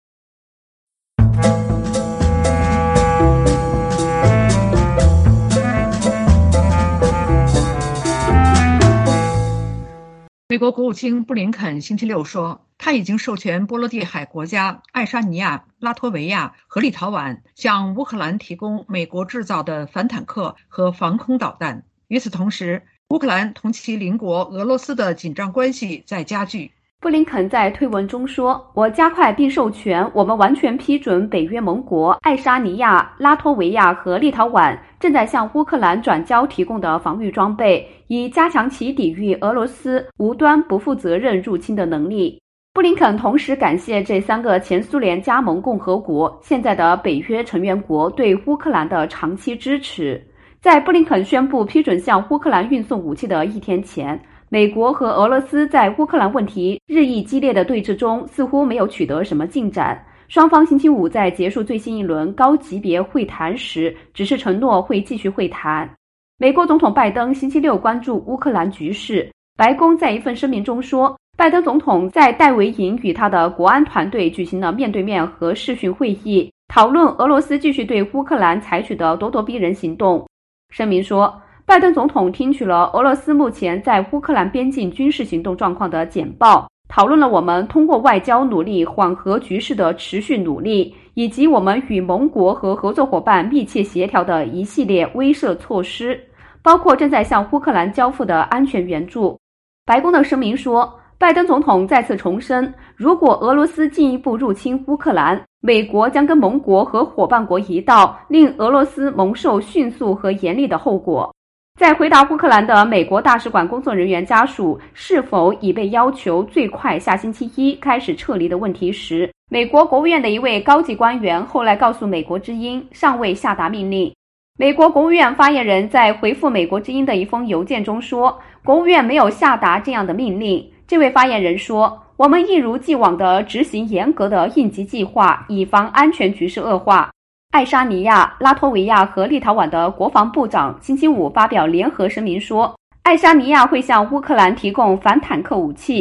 美国国务卿布林肯星期六说，他已经授权波罗的海国家爱沙尼亚、拉脱维亚和立陶宛向乌克兰提供美国制造的反坦克和防空导弹。与此同时，乌克兰同其邻国俄罗斯的紧张关系在加剧。 布林肯在推文中说，我加快并授权我们完全批准北约盟国爱沙尼亚、拉脱维亚和立陶宛正在向乌克兰转交提供的防御装备，以加强其抵御俄罗斯无端不负责任入侵的能力。布林肯同时感谢这3个前苏联加盟共和国现在的北约成员国对乌克兰的长期支持。在布林肯宣布批准向乌克兰运送武器的一天前，美国和俄罗斯在乌克兰问题日益激烈的对峙中似乎没有取得什么进展。双方星期五在结束最新一轮高级别会谈时，只是承诺会继续会谈。美国总统拜登星期六关注乌克兰局势，白宫在一份声明中说，拜登总统在戴维营与他的国安团队举行了面对面和视讯会议，讨论俄罗斯继续对乌克兰采取的咄咄逼人行动。声明说，拜登总统听取了俄罗斯目前在乌克兰边境军事行动状况的简报，讨论了我们通过外交努力缓和局势的持续努力，以及我们与盟国和合作伙伴密切协调的一系列威慑措施，包括正在向乌克兰交付的安全援助。白宫的声明说，拜登总统再次重申，如果俄罗斯进一步入侵乌克兰，美国将跟盟国和伙伴国一道，令俄罗斯蒙受迅速和严厉的后果。在回答乌克兰的美国大使馆工作人员家属是否已被要求最快下星期一开始撤离的问题时，美国国务院的一位高级官员后来告诉美国之音，尚未下达命令。美国国务院发言人在回复美国之音的一封邮件中说，国务院没有下达这样的命令。这位发言人说，我们一如既往地执行严格的应急计划，以防安全局势恶化。爱沙尼亚、拉脱维亚和立陶宛的国防部长星期五发表联合声明说，爱沙尼亚会向乌克兰提供反坦克武器，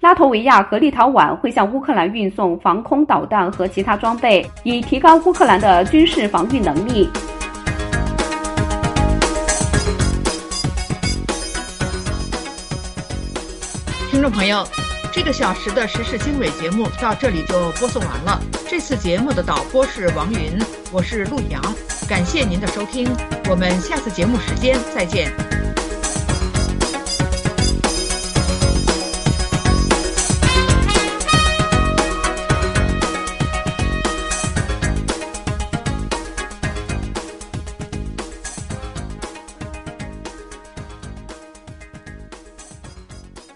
拉脱维亚和立陶宛会向乌克兰运送防空导弹和其他装备，以提高乌克兰的军事防御能力。 听众朋友，这个小时的时事经纬节目到这里就播送完了。这次节目的导播是王云，我是陆阳，感谢您的收听，我们下次节目时间再见。